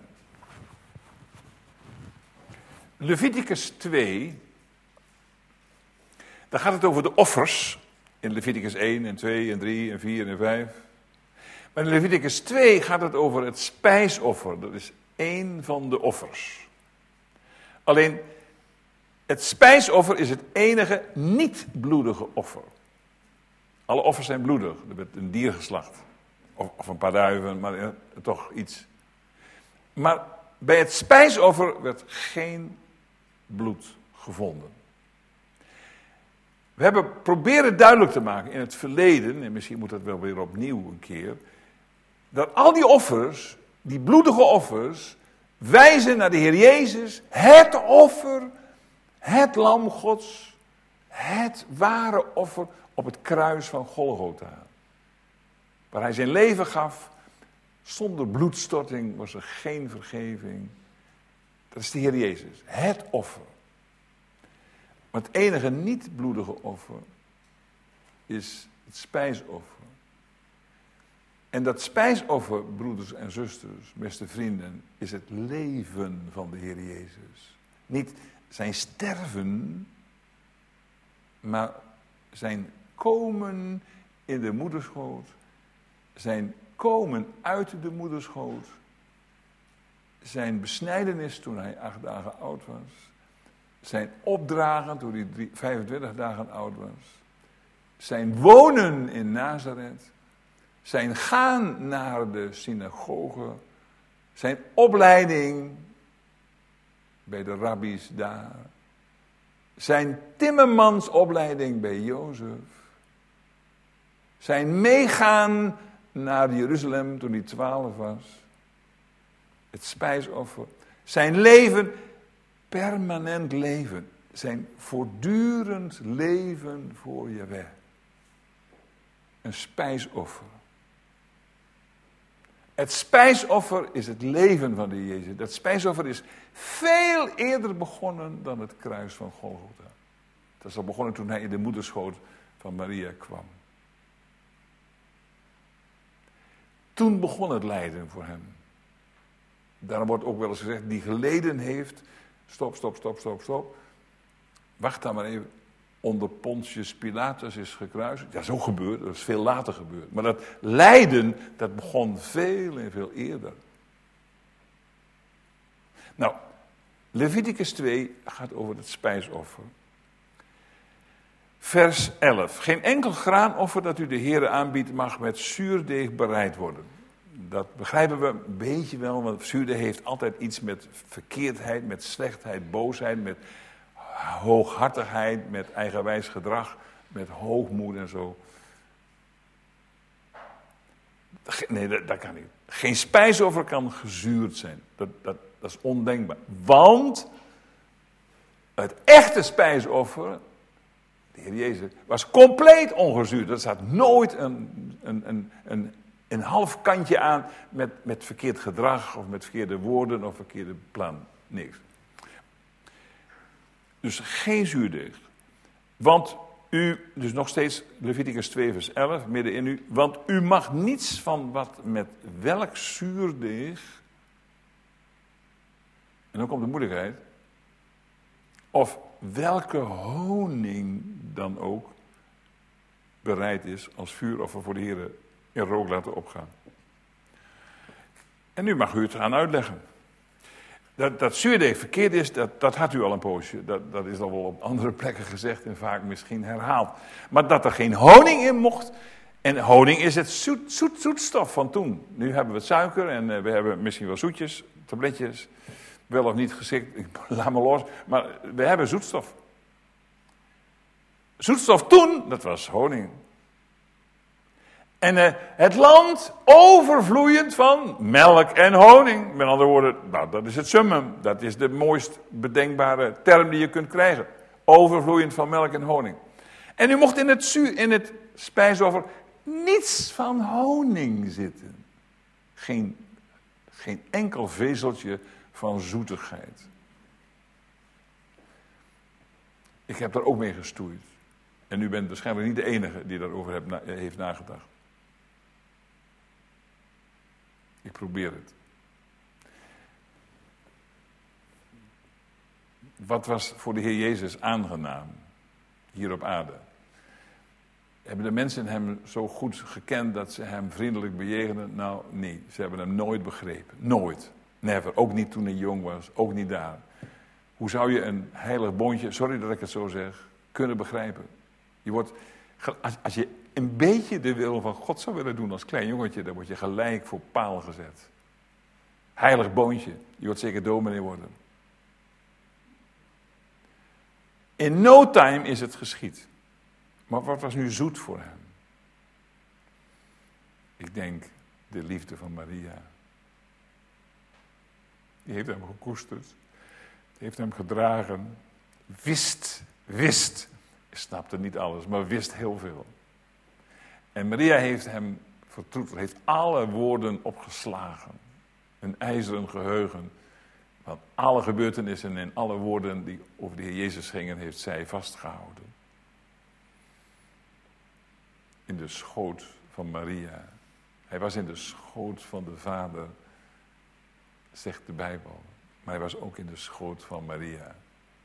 Leviticus twee, daar gaat het over de offers. In Leviticus één en twee en drie en vier en vijf. Maar in Leviticus twee gaat het over het spijsoffer. Dat is één van de offers. Alleen, het spijsoffer is het enige niet-bloedige offer. Alle offers zijn bloedig. Er werd een dier geslacht. Of, of een paar duiven, maar ja, toch iets. Maar bij het spijsoffer werd geen bloed gevonden. We hebben proberen duidelijk te maken in het verleden, en misschien moet dat wel weer opnieuw een keer, dat al die offers, die bloedige offers, wijzen naar de Heer Jezus, het offer, het lam Gods, het ware offer op het kruis van Golgotha. Waar hij zijn leven gaf, zonder bloedstorting was er geen vergeving. Dat is de Heer Jezus, het offer. Maar het enige niet-bloedige offer is het spijsoffer. En dat spijsoffer, broeders en zusters, beste vrienden, is het leven van de Heer Jezus. Niet zijn sterven, maar zijn komen in de moederschoot, zijn komen uit de moederschoot, zijn besnijdenis toen hij acht dagen oud was, zijn opdragen toen hij vijfentwintig dagen oud was, zijn wonen in Nazareth, zijn gaan naar de synagoge, zijn opleiding bij de rabbies daar, zijn timmermansopleiding bij Jozef, zijn meegaan naar Jeruzalem toen hij twaalf was, het spijsoffer, zijn leven, permanent leven, zijn voortdurend leven voor Jahweh. Een spijsoffer. Het spijsoffer is het leven van de Jezus. Dat spijsoffer is veel eerder begonnen dan het kruis van Golgotha. Dat is al begonnen toen hij in de moederschoot van Maria kwam. Toen begon het lijden voor hem. Daarom wordt ook wel eens gezegd, die geleden heeft, stop, stop, stop, stop, stop. Wacht dan maar even. Onder Pontius Pilatus is gekruisigd. Ja, zo gebeurt, dat is veel later gebeurd. Maar dat lijden, dat begon veel en veel eerder. Nou, Leviticus twee gaat over het spijsoffer. Vers elf. Geen enkel graanoffer dat u de Heere aanbiedt mag met zuurdeeg bereid worden. Dat begrijpen we een beetje wel, want zuurdeeg heeft altijd iets met verkeerdheid, met slechtheid, boosheid, met hooghartigheid, met eigenwijs gedrag, met hoogmoed en zo. Nee, dat, dat kan niet. Geen spijsoffer kan gezuurd zijn. Dat, dat, dat is ondenkbaar. Want het echte spijsoffer, de Heer Jezus, was compleet ongezuurd. Er staat nooit een, een, een, een, een half kantje aan met, met verkeerd gedrag of met verkeerde woorden of verkeerde plan. Niks. Dus geen zuurdeeg. Want u, dus nog steeds Leviticus twee vers elf, midden in u. Want u mag niets van wat met welk zuurdeeg, en dan komt de moeilijkheid, of welke honing dan ook, bereid is als vuuroffer voor de Heer in rook laten opgaan. En nu mag u het gaan uitleggen. Dat, dat zuurdeeg verkeerd is, dat, dat had u al een poosje. Dat, dat is al wel op andere plekken gezegd en vaak misschien herhaald. Maar dat er geen honing in mocht. En honing is het zoet, zoet, zoetstof van toen. Nu hebben we suiker en uh, we hebben misschien wel zoetjes, tabletjes. Wel of niet geschikt, ik laat me los. Maar we hebben zoetstof. Zoetstof toen, dat was honing. En uh, het land overvloeiend van melk en honing. Met andere woorden, nou, dat is het summum. Dat is de mooist bedenkbare term die je kunt krijgen. Overvloeiend van melk en honing. En u mocht in het, zu- in het spijsoffer niets van honing zitten. Geen, geen enkel vezeltje van zoetigheid. Ik heb daar ook mee gestoeid. En u bent waarschijnlijk niet de enige die daarover heb, heeft nagedacht. Ik probeer het. Wat was voor de Heer Jezus aangenaam hier op aarde? Hebben de mensen hem zo goed gekend dat ze hem vriendelijk bejegenen? Nou, nee. Ze hebben hem nooit begrepen. Nooit. Never. Ook niet toen hij jong was. Ook niet daar. Hoe zou je een heilig boontje, sorry dat ik het zo zeg, kunnen begrijpen? Je wordt, als, als je een beetje de wil van God zou willen doen als klein jongetje, dan word je gelijk voor paal gezet. Heilig boontje. Je wordt zeker dominee worden. In no time is het geschied. Maar wat was nu zoet voor hem? Ik denk de liefde van Maria. Die heeft hem gekoesterd. Die heeft hem gedragen. Wist, wist. Snapte niet alles, maar wist heel veel. En Maria heeft hem vertroeteld. Heeft alle woorden opgeslagen. Een ijzeren geheugen. Want alle gebeurtenissen en alle woorden die over de Heer Jezus gingen, heeft zij vastgehouden. In de schoot van Maria. Hij was in de schoot van de Vader, zegt de Bijbel. Maar hij was ook in de schoot van Maria.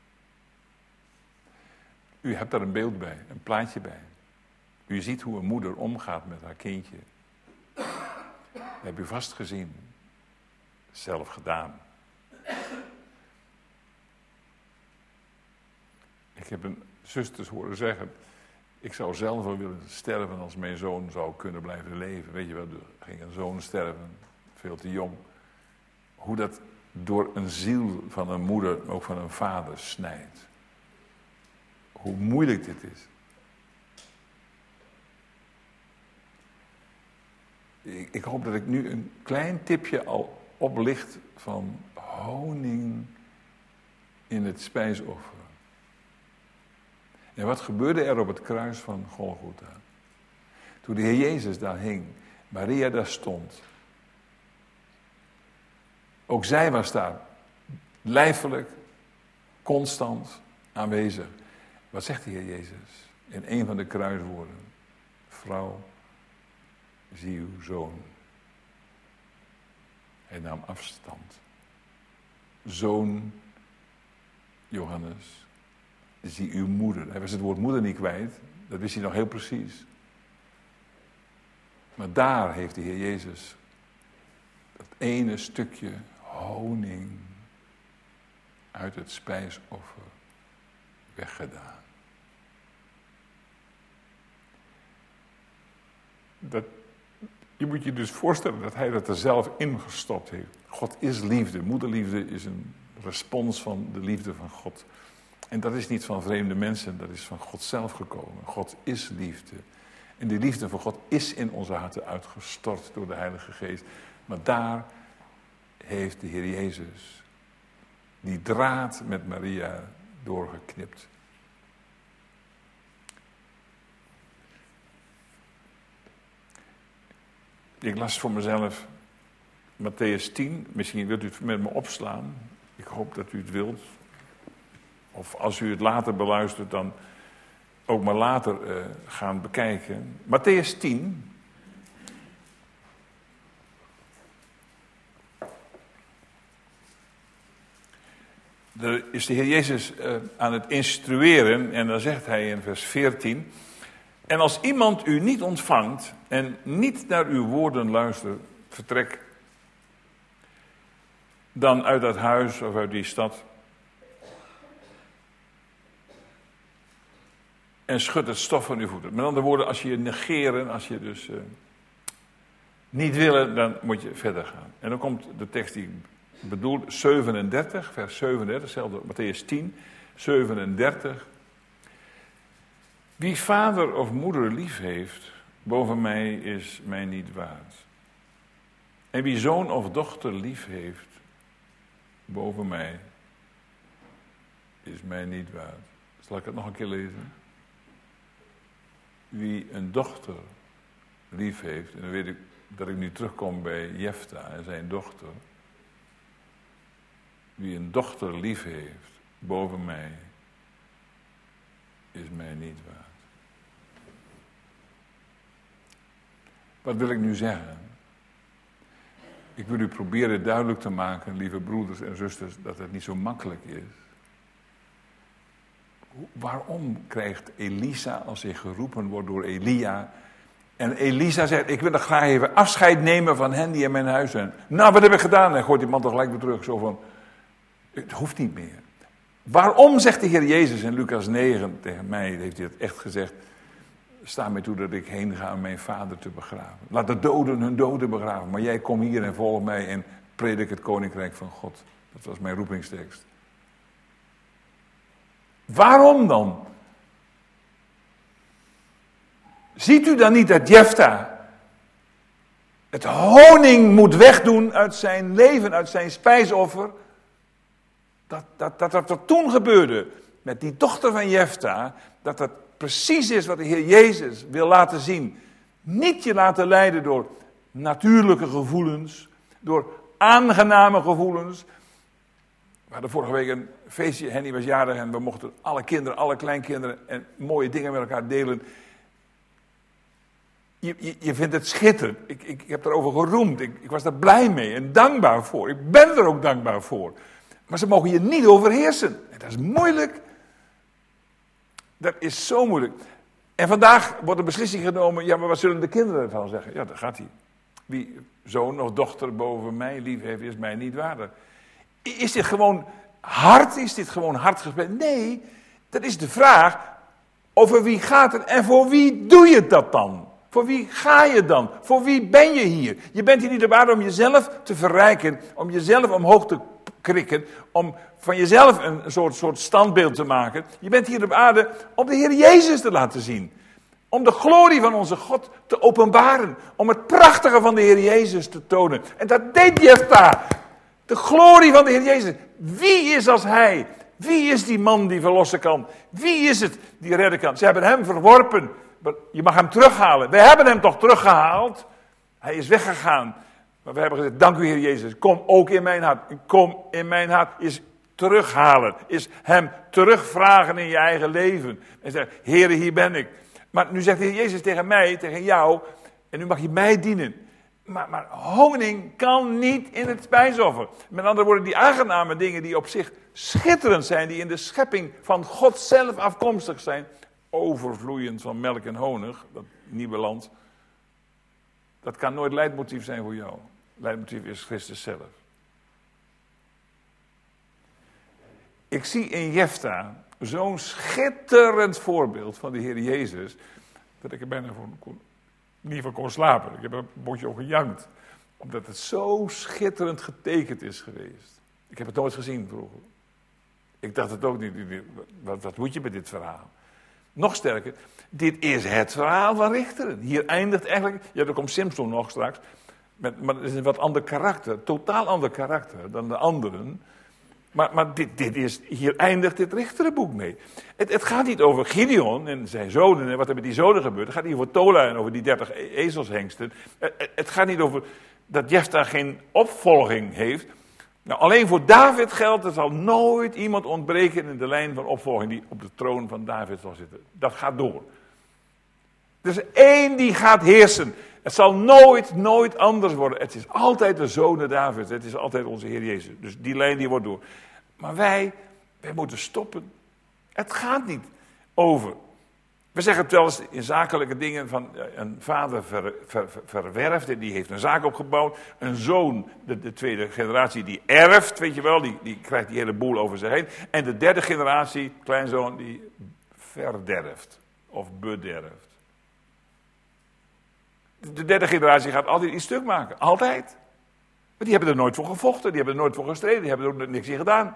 U hebt daar een beeld bij, een plaatje bij. U ziet hoe een moeder omgaat met haar kindje. Dat heb u vast gezien. Zelf gedaan. Ik heb een zusters horen zeggen, ik zou zelf wel willen sterven als mijn zoon zou kunnen blijven leven. Weet je wel, er ging een zoon sterven, veel te jong. Hoe dat door een ziel van een moeder, ook van een vader, snijdt. Hoe moeilijk dit is. Ik, ik hoop dat ik nu een klein tipje al oplicht van honing in het spijsoffer. En wat gebeurde er op het kruis van Golgotha? Toen de Heer Jezus daar hing, Maria daar stond. Ook zij was daar lijfelijk, constant aanwezig. Wat zegt de Heer Jezus in een van de kruiswoorden? Vrouw, zie uw zoon. Hij nam afstand. Zoon, Johannes, zie uw moeder. Hij was het woord moeder niet kwijt. Dat wist hij nog heel precies. Maar daar heeft de Heer Jezus dat ene stukje honing uit het spijsoffer weggedaan. Dat, je moet je dus voorstellen dat hij dat er zelf ingestopt heeft. God is liefde. Moederliefde is een respons van de liefde van God. En dat is niet van vreemde mensen, dat is van God zelf gekomen. God is liefde. En die liefde van God is in onze harten uitgestort door de Heilige Geest. Maar daar heeft de Heer Jezus die draad met Maria doorgeknipt. Ik las voor mezelf Mattheüs tien. Misschien wilt u het met me opslaan. Ik hoop dat u het wilt. Of als u het later beluistert, dan ook maar later uh, gaan bekijken. Mattheüs tien. Daar is de Heer Jezus uh, aan het instrueren. En dan zegt hij in vers veertien. En als iemand u niet ontvangt en niet naar uw woorden luistert, vertrek dan uit dat huis of uit die stad en schud het stof van uw voeten. Met andere woorden, als je je negeren, als je dus uh, niet willen, dan moet je verder gaan. En dan komt de tekst die ik bedoel, zevenendertig, vers zevenendertig, hetzelfde Mattheüs tien, zevenendertig. Wie vader of moeder lief heeft, boven mij is mij niet waard. En wie zoon of dochter lief heeft, boven mij is mij niet waard. Zal ik het nog een keer lezen? Wie een dochter lief heeft, en dan weet ik dat ik nu terugkom bij Jefta en zijn dochter. Wie een dochter lief heeft, boven mij, is mij niet waard. Wat wil ik nu zeggen? Ik wil u proberen duidelijk te maken, lieve broeders en zusters, dat het niet zo makkelijk is. Waarom krijgt Elisa, als hij geroepen wordt door Elia, en Elisa zegt, ik wil er graag even afscheid nemen van hen die in mijn huis zijn. Nou, wat heb ik gedaan? En gooit die man toch gelijk weer terug, zo van, het hoeft niet meer. Waarom zegt de Heer Jezus in Lucas negen tegen mij, heeft hij het echt gezegd, sta mij toe dat ik heen ga om mijn vader te begraven. Laat de doden hun doden begraven, maar jij kom hier en volg mij en predik het koninkrijk van God. Dat was mijn roepingstekst. Waarom dan? Ziet u dan niet dat Jefta het honing moet wegdoen uit zijn leven, uit zijn spijsoffer? Dat dat, dat, dat, dat toen gebeurde met die dochter van Jefta, dat dat precies is wat de Heer Jezus wil laten zien. Niet je laten leiden door natuurlijke gevoelens, door aangename gevoelens. We hadden vorige week een feestje, Henny was jarig en we mochten alle kinderen, alle kleinkinderen en mooie dingen met elkaar delen. Je, je, je vindt het schitterend. Ik, ik, ik heb erover geroemd. Ik, ik was daar blij mee en dankbaar voor. Ik ben er ook dankbaar voor. Maar ze mogen je niet overheersen. En dat is moeilijk. Dat is zo moeilijk. En vandaag wordt een beslissing genomen. Ja, maar wat zullen de kinderen ervan zeggen? Ja, daar gaat hij. Wie zoon of dochter boven mij lief heeft, is mij niet waardig. Is dit gewoon hard? Is dit gewoon hard gesproken? Nee, dat is de vraag. Over wie gaat het en voor wie doe je dat dan? Voor wie ga je dan? Voor wie ben je hier? Je bent hier niet op aarde om jezelf te verrijken, om jezelf omhoog te krikken, om van jezelf een soort, soort standbeeld te maken. Je bent hier op aarde om de Heer Jezus te laten zien. Om de glorie van onze God te openbaren. Om het prachtige van de Heer Jezus te tonen. En dat deed Jefta. De glorie van de Heer Jezus. Wie is als hij? Wie is die man die verlossen kan? Wie is het die redden kan? Ze hebben hem verworpen. Je mag hem terughalen. Wij hebben hem toch teruggehaald? Hij is weggegaan. Maar we hebben gezegd, dank u Heer Jezus. Kom ook in mijn hart. Kom in mijn hart. Is terughalen. Is hem terugvragen in je eigen leven. En zeggen, Heer, hier ben ik. Maar nu zegt de Heer Jezus tegen mij, tegen jou. En nu mag je mij dienen. Maar, maar honing kan niet in het spijsoffer. Met andere woorden, die aangename dingen die op zich schitterend zijn. Die in de schepping van God zelf afkomstig zijn. Overvloeiend van melk en honig. Dat nieuwe land. Dat kan nooit leidmotief zijn voor jou. Leidmotief is Christus zelf. Ik zie in Jefta zo'n schitterend voorbeeld van de Heer Jezus. Dat ik er bijna voor kon, niet van kon slapen. Ik heb een botje ook gejankt. Omdat het zo schitterend getekend is geweest. Ik heb het nooit gezien vroeger. Ik dacht het ook niet. Wat, wat moet je met dit verhaal? Nog sterker, dit is het verhaal van Richteren. Hier eindigt eigenlijk, ja, er komt Simson nog straks, met, maar het is een wat ander karakter, totaal ander karakter dan de anderen. Maar, maar dit, dit is, hier eindigt dit Richterenboek mee. Het, het gaat niet over Gideon en zijn zonen en wat er met die zonen gebeurt. Het gaat niet over Tola en over die dertig ezelshengsten. Het, het, het gaat niet over dat Jefta geen opvolging heeft. Nou, alleen voor David geldt, er zal nooit iemand ontbreken in de lijn van opvolging die op de troon van David zal zitten. Dat gaat door. Er is één die gaat heersen. Het zal nooit, nooit anders worden. Het is altijd de zonen David. Het is altijd onze Heer Jezus. Dus die lijn die wordt door. Maar wij, wij moeten stoppen. Het gaat niet over We zeggen het wel eens in zakelijke dingen van een vader ver, ver, ver, verwerft en die heeft een zaak opgebouwd. Een zoon, de, de tweede generatie, die erft, weet je wel, die, die krijgt die hele boel over zich heen. En de derde generatie, kleinzoon, die verderft of bederft. De derde generatie gaat altijd iets stuk maken, altijd. Maar die hebben er nooit voor gevochten, die hebben er nooit voor gestreden, die hebben er niks in gedaan.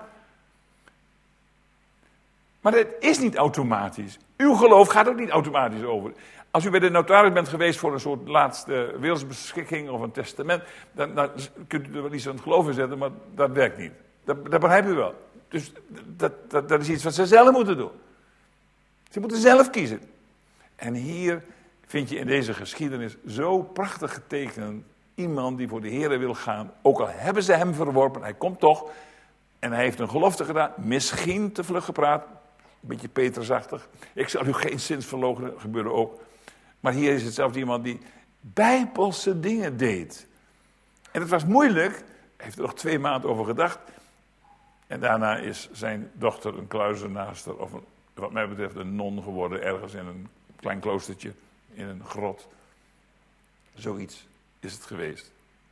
Maar het is niet automatisch. Uw geloof gaat ook niet automatisch over. Als u bij de notaris bent geweest voor een soort laatste wilsbeschikking of een testament, dan, dan kunt u er wel iets aan het geloof in zetten, maar dat werkt niet. Dat, dat begrijpt u wel. Dus dat, dat, dat is iets wat ze zelf moeten doen. Ze moeten zelf kiezen. En hier vind je in deze geschiedenis zo prachtig getekend iemand die voor de Heere wil gaan. Ook al hebben ze hem verworpen, hij komt toch. En hij heeft een gelofte gedaan, misschien te vlug gepraat. Een beetje Petrusachtig. Ik zal u geen zins verloochenen, gebeurde ook. Maar hier is het zelfs iemand die bijbelse dingen deed. En het was moeilijk. Hij heeft er nog twee maanden over gedacht. En daarna is zijn dochter een kluizenaarster, of een, wat mij betreft een non geworden, ergens in een klein kloostertje, in een grot. Zoiets is het geweest.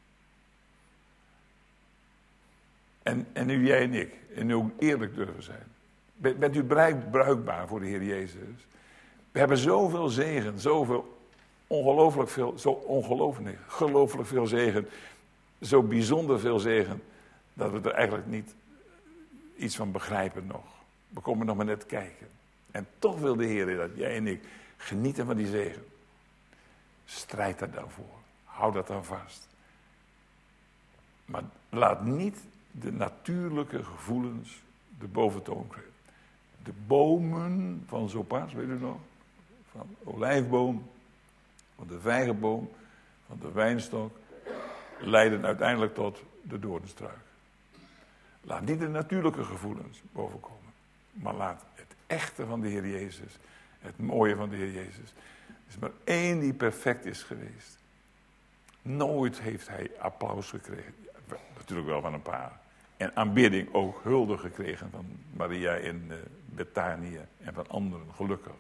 En, en nu jij en ik, en nu ook eerlijk durven zijn. Bent u bruikbaar voor de Heer Jezus? We hebben zoveel zegen, zoveel ongelooflijk veel, zo ongelooflijk, gelooflijk veel zegen, zo bijzonder veel zegen, dat we er eigenlijk niet iets van begrijpen nog. We komen nog maar net kijken. En toch wil de Heer dat jij en ik genieten van die zegen. Strijd daar dan voor. Hou dat dan vast. Maar laat niet de natuurlijke gevoelens de boventoon krijgen. De bomen van zo pas, weet u nog? Van de olijfboom, van de vijgenboom, van de wijnstok, leiden uiteindelijk tot de doornstruik. Laat niet de natuurlijke gevoelens bovenkomen, maar laat het echte van de Heer Jezus, het mooie van de Heer Jezus. Er is maar één die perfect is geweest. Nooit heeft hij applaus gekregen. Ja, natuurlijk wel van een paar. En aanbidding ook, hulde gekregen van Maria in uh, Betanië en van anderen, gelukkig.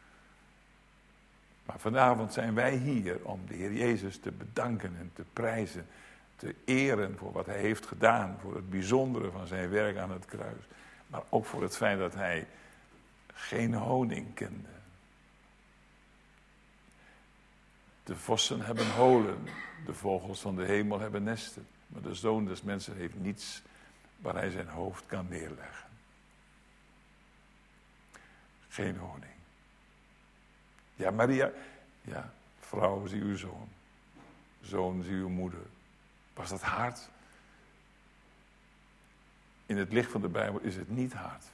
Maar vanavond zijn wij hier om de Heer Jezus te bedanken en te prijzen, te eren voor wat hij heeft gedaan, voor het bijzondere van zijn werk aan het kruis. Maar ook voor het feit dat hij geen honing kende. De vossen hebben holen, de vogels van de hemel hebben nesten, maar de Zoon des Mensen heeft niets waar hij zijn hoofd kan neerleggen. Geen honing. Ja, Maria, ja, vrouw, zie uw zoon. Zoon, zie uw moeder. Was dat hard? In het licht van de Bijbel is het niet hard.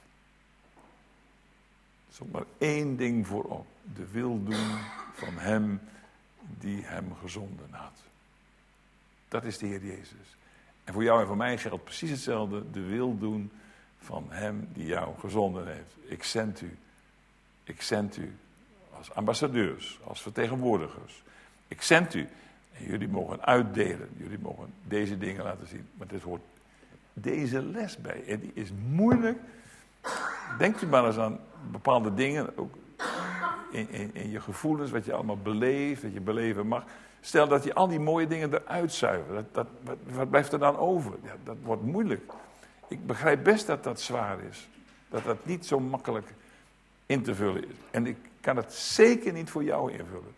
Er stond maar één ding voorop. De wil doen van hem die hem gezonden had. Dat is de Heer Jezus. En voor jou en voor mij geldt precies hetzelfde. De wil doen van hem die jou gezonden heeft. Ik zend u. Ik zend u als ambassadeurs, als vertegenwoordigers. Ik zend u. En jullie mogen uitdelen. Jullie mogen deze dingen laten zien. Maar dit hoort deze les bij. En die is moeilijk. Denkt u maar eens aan bepaalde dingen. Ook in, in, in je gevoelens, wat je allemaal beleeft, wat je beleven mag. Stel dat je al die mooie dingen eruit zuivert. Dat, dat, wat, wat blijft er dan over? Ja, dat wordt moeilijk. Ik begrijp best dat dat zwaar is. Dat dat niet zo makkelijk in te vullen is. En ik kan het zeker niet voor jou invullen.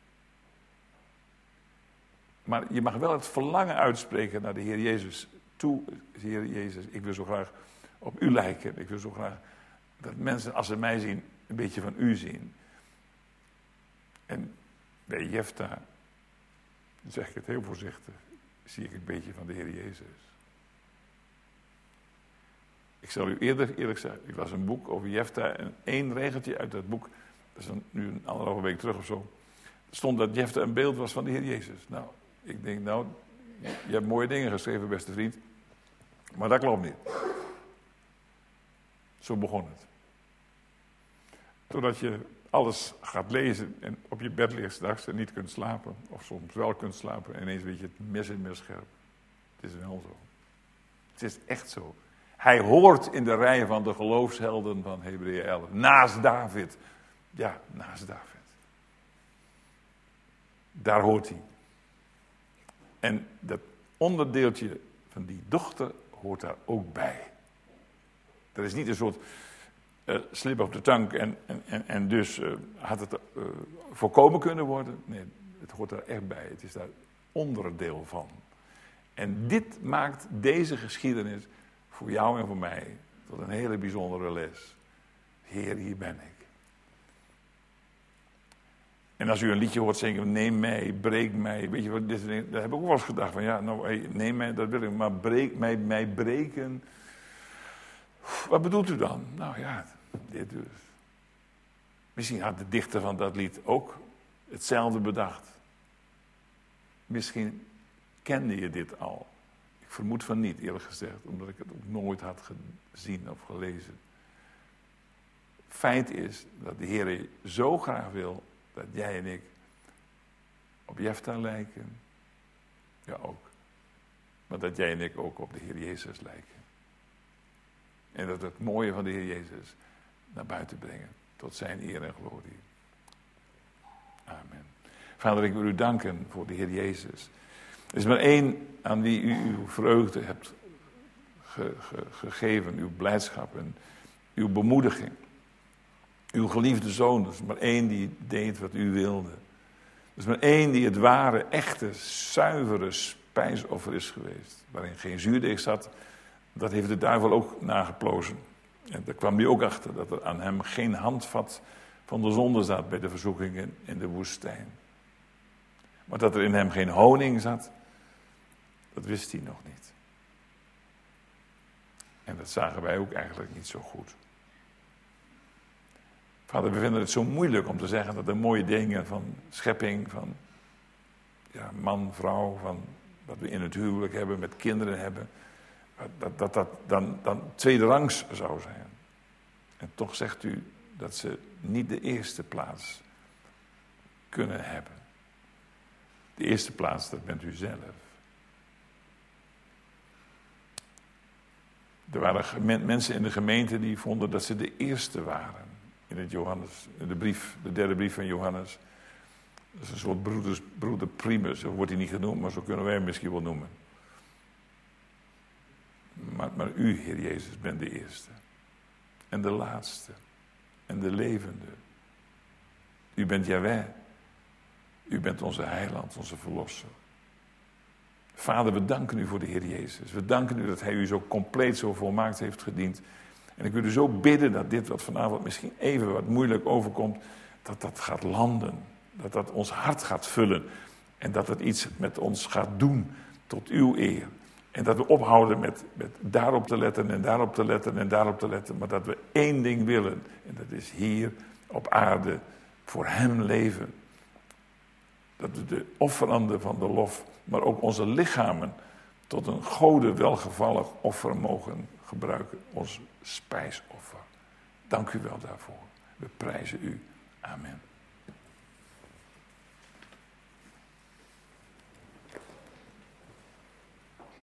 Maar je mag wel het verlangen uitspreken naar de Heer Jezus toe. Heer Jezus, ik wil zo graag op u lijken. Ik wil zo graag dat mensen, als ze mij zien, een beetje van u zien. En bij Jefta, dan zeg ik het heel voorzichtig, zie ik een beetje van de Heer Jezus. Ik zal u eerder eerlijk zeggen, ik las een boek over Jefta en één regeltje uit dat boek, dat is een, nu een anderhalve week terug of zo, stond dat Jefta een beeld was van de Heer Jezus. Nou, ik denk, nou, je hebt mooie dingen geschreven, beste vriend, maar dat klopt niet. Zo begon het. Totdat je alles gaat lezen en op je bed ligt straks en niet kunt slapen, of soms wel kunt slapen en ineens weet je het mes in mes scherp. Het is wel zo. Het is echt zo. Hij hoort in de rij van de geloofshelden van Hebreeën elf. Naast David. Ja, naast David. Daar hoort hij. En dat onderdeeltje van die dochter hoort daar ook bij. Er is niet een soort uh, slip op de tang en, en, en, en dus uh, had het uh, voorkomen kunnen worden. Nee, het hoort daar echt bij. Het is daar onderdeel van. En dit maakt deze geschiedenis voor jou en voor mij tot een hele bijzondere les. Heer, hier ben ik. En als u een liedje hoort zingen, neem mij, breek mij. Weet je wat, dit, daar heb ik ook wel eens gedacht van, ja, nou, hey, neem mij, dat wil ik, maar breek mij, mij breken. Wat bedoelt u dan? Nou ja, dit dus. Misschien had de dichter van dat lied ook hetzelfde bedacht. Misschien kende je dit al. Ik vermoed van niet, eerlijk gezegd, omdat ik het ook nooit had gezien of gelezen. Feit is dat de Heer zo graag wil dat jij en ik op Jefta lijken. Ja, ook. Maar dat jij en ik ook op de Heer Jezus lijken. En dat het mooie van de Heer Jezus naar buiten brengen. Tot zijn eer en glorie. Amen. Vader, ik wil u danken voor de Heer Jezus. Er is maar één aan wie u uw vreugde hebt ge, ge, gegeven. Uw blijdschap en uw bemoediging. Uw geliefde zoon. Er is maar één die deed wat u wilde. Er is maar één die het ware, echte, zuivere spijsoffer is geweest. Waarin geen zuurdeeg zat. Dat heeft de duivel ook nageplozen. En daar kwam hij ook achter. Dat er aan hem geen handvat van de zonde zat bij de verzoekingen in de woestijn. Maar dat er in hem geen honing zat. Dat wist hij nog niet. En dat zagen wij ook eigenlijk niet zo goed. Vader, we vinden het zo moeilijk om te zeggen dat de mooie dingen van schepping, van ja, man, vrouw, van wat we in het huwelijk hebben, met kinderen hebben, dat dat, dat dan, dan tweederangs zou zijn. En toch zegt u dat ze niet de eerste plaats kunnen hebben. De eerste plaats, dat bent u zelf. Er waren mensen in de gemeente die vonden dat ze de eerste waren. In het Johannes, in de brief, de derde brief van Johannes. Dat is een soort broeders, broeder primus, zo wordt hij niet genoemd, maar zo kunnen wij hem misschien wel noemen. Maar, maar u, Heer Jezus, bent de eerste. En de laatste. En de levende. U bent Jahweh. U bent onze heiland, onze verlosser. Vader, we danken u voor de Heer Jezus. We danken u dat hij u zo compleet, zo volmaakt heeft gediend. En ik wil u zo bidden dat dit wat vanavond misschien even wat moeilijk overkomt, dat dat gaat landen. Dat dat ons hart gaat vullen. En dat het iets met ons gaat doen tot uw eer. En dat we ophouden met, met daarop te letten en daarop te letten en daarop te letten. Maar dat we één ding willen. En dat is hier op aarde voor hem leven. Dat we de offeranden van de lof, maar ook onze lichamen tot een Gode welgevallig offer mogen gebruiken. Ons spijsoffer. Dank u wel daarvoor. We prijzen u. Amen.